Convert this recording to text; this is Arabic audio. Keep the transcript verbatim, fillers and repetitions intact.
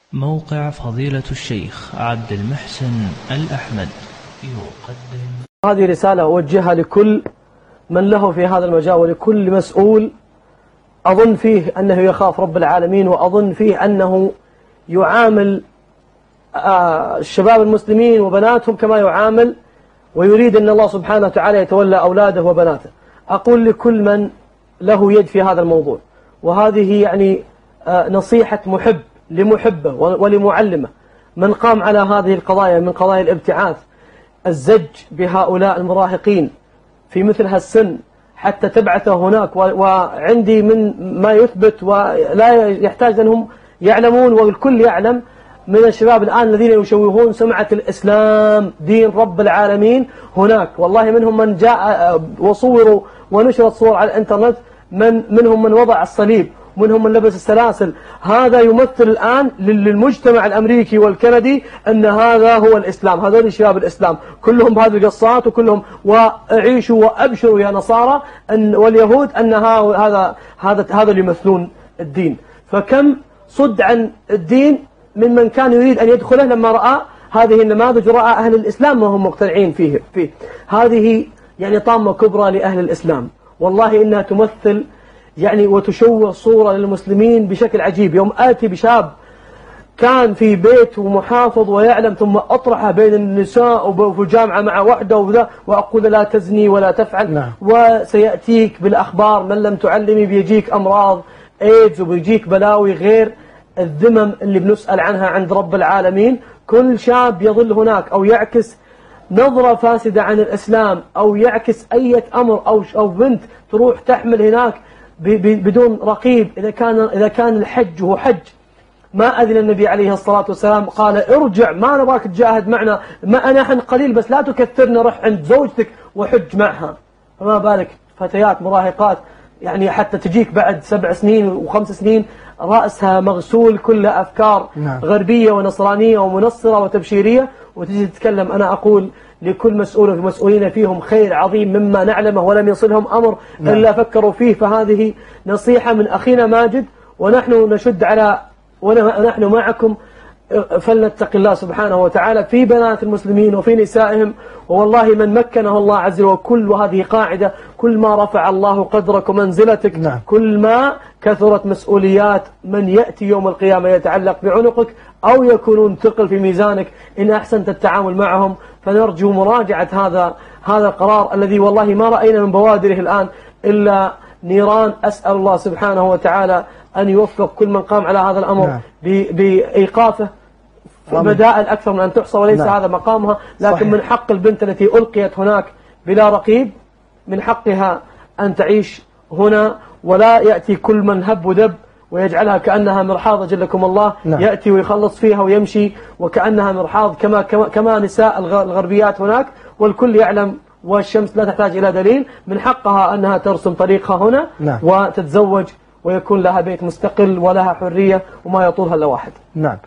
موقع فضيلة الشيخ عبد المحسن الأحمد يقدم هذه رسالة أوجهها لكل من له في هذا المجال ولكل مسؤول أظن فيه أنه يخاف رب العالمين، وأظن فيه أنه يعامل الشباب المسلمين وبناتهم كما يعامل، ويريد أن الله سبحانه وتعالى يتولى أولاده وبناته. أقول لكل من له يد في هذا الموضوع، وهذه يعني نصيحة محب لمحبه ولمعلمه، من قام على هذه القضايا من قضايا الابتعاث، الزج بهؤلاء المراهقين في مثل هالسن حتى تبعثه هناك. وعندي من ما يثبت ولا يحتاج أنهم يعلمون، والكل يعلم من الشباب الآن الذين يشوهون سمعة الإسلام دين رب العالمين هناك. والله منهم من جاء وصوروا ونشرت صور على الانترنت، من منهم من وضع الصليب، منهم من لبس السلاسل. هذا يمثل الآن للمجتمع الأمريكي والكندي أن هذا هو الإسلام، هذول شباب الإسلام كلهم بهذه القصات وكلهم وعيشوا وأبشروا يا نصارى أن واليهود أن هذا هذا هذا اللي يمثلون الدين. فكم صد عن الدين من من كان يريد أن يدخله لما رأى هذه النماذج ورأى أهل الإسلام ما هم مقتنعين فيه فيه هذه يعني طامة كبرى لأهل الإسلام، والله إنها تمثل يعني وتشوه صورة للمسلمين بشكل عجيب. يوم آتي بشاب كان في بيت ومحافظ ويعلم، ثم أطرحه بين النساء وفي جامعة مع وحده وذا، وأقول لا تزني ولا تفعل. نعم. وسيأتيك بالأخبار من لم تعلمي بيجيك أمراض إيدز وبيجيك بلاوي غير الذمم اللي بنسأل عنها عند رب العالمين. كل شاب يظل هناك أو يعكس نظرة فاسدة عن الإسلام، أو يعكس أي أمر، أو أو بنت تروح تحمل هناك بدون رقيب. إذا كان إذا كان الحج هو حج، ما أذن النبي عليه الصلاة والسلام قال ارجع، ما نبغاك تجاهد معنا، ما أنا حن قليل بس لا تكثرنا، رح عند زوجتك وحج معها. فما بالك فتيات مراهقات يعني حتى تجيك بعد سبع سنين وخمس سنين رأسها مغسول كلها أفكار نعم. غربية ونصرانية ومنصرة وتبشيرية، وتجي تتكلم. أنا أقول لكل مسؤول ومسؤولين فيهم خير عظيم مما نعلمه ولم يصلهم أمر نعم. إلا فكروا فيه. فهذه نصيحة من أخينا ماجد، ونحن نشد على ونحن معكم، فلنتق الله سبحانه وتعالى في بنات المسلمين وفي نسائهم. والله من مكنه الله عز وجل، وكل وهذه قاعدة، كل ما رفع الله قدرك ومنزلتك نعم. كل ما كثرت مسؤوليات من يأتي يوم القيامة يتعلق بعنقك أو يكونون ثقل في ميزانك إن أحسنت التعامل معهم. فنرجو مراجعة هذا هذا القرار الذي والله ما رأينا من بوادره الآن إلا نيران. أسأل الله سبحانه وتعالى أن يوفق كل من قام على هذا الأمر نعم. بإيقافه بدائل أكثر من أن تحصى، وليس نعم. هذا مقامها. لكن صحيح. من حق البنت التي ألقيت هناك بلا رقيب، من حقها أن تعيش هنا، ولا يأتي كل من هب ودب ويجعلها كأنها مرحاض جلكم الله نعم. يأتي ويخلص فيها ويمشي وكأنها مرحاض كما, كما, كما نساء الغربيات هناك، والكل يعلم والشمس لا تحتاج إلى دليل. من حقها أنها ترسم طريقها هنا نعم. وتتزوج ويكون لها بيت مستقل ولها حرية وما يطولها إلا واحد. نعم.